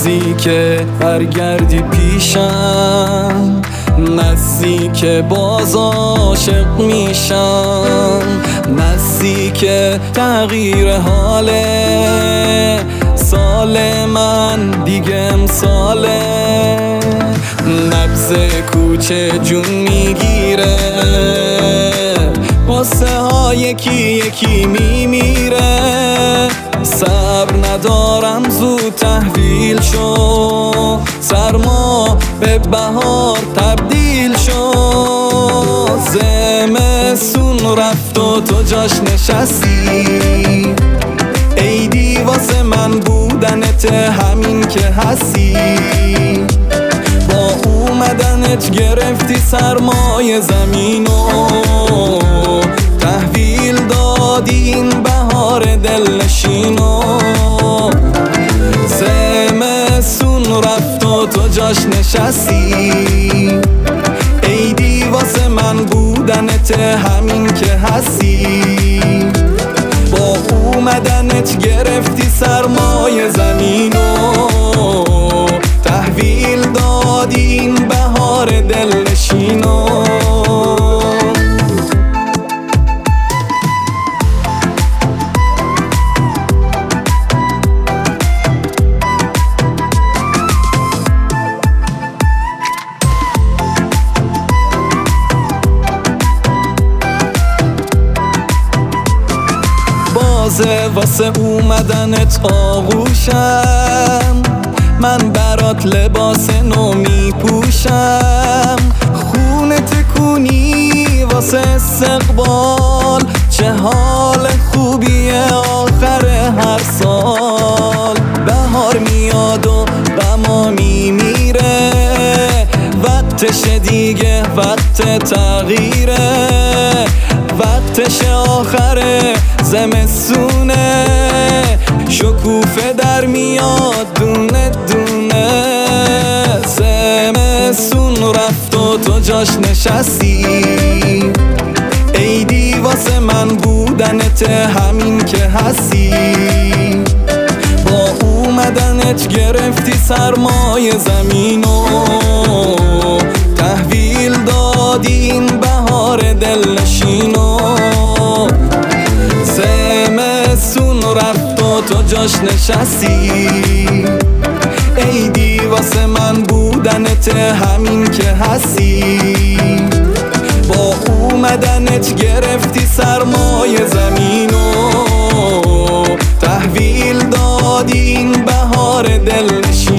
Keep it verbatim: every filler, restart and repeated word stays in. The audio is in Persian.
نزدیک برگردی پیشم، نزدیک باز عاشق میشم، نزدیک تغییر حال سال من دیگه امساله. نبض کوچه جون میگیره، قصه ها یکی یکی میمیره، صبر ندارم زود تحویل شو، سرما به بهار تبدیل شو. زمستون رفت و تو جاش نشستی، عیدی واسه من بودنت همین که هستی، با اومدنت گرفتی سرمای زمینو، تحویل دادی این بهار دلنشینو. زمستون رفت و تو جاش نشستی، عیدی واسه من بودنت همین که هستی، با اومدنت گرفتی سرمای زمینو، تحویل دادی این بهار دلنشینو. بازه واسه اومدنت آغوشم، من برات لباس نو میپوشم، خونه تکونی واسه استقبال، چه حال خوبیه آخر هر سال. بهار میاد و غما میمیره، وقتش دیگه وقت تغییره، وقتش آخره زمستونه، شکوفه در میاد دونه دونه. زمستون رفت و تو جاش نشستی، عیدی واسه من بودنت همین که هستی، با اومدنت گرفتی سرمای زمینو، تحویل دادی این بهار دلنشینو. زمستون رفت و تو جاش نشستی، عیدی واسه من بودنت همین که هستی، با اومدنت گرفتی سرمای زمینو، تحویل دادی این بهار دلنشینو.